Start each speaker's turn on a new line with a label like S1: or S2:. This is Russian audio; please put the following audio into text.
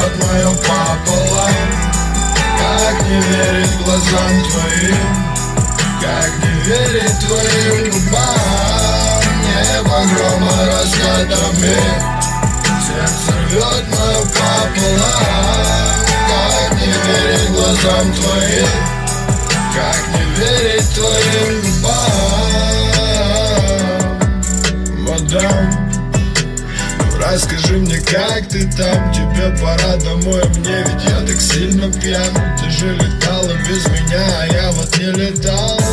S1: сорвет мое пополам. Как не верить глазам твоим, как не верить твоим губам. Небо грома раскатами, сердце рвет мое пополам. Как не верить глазам твоим, как не верить твоим губам. Мадам, расскажи мне, как ты там? Тебе пора домой, мне ведь я так сильно пьян. Ты же летала без меня, а я вот не летал.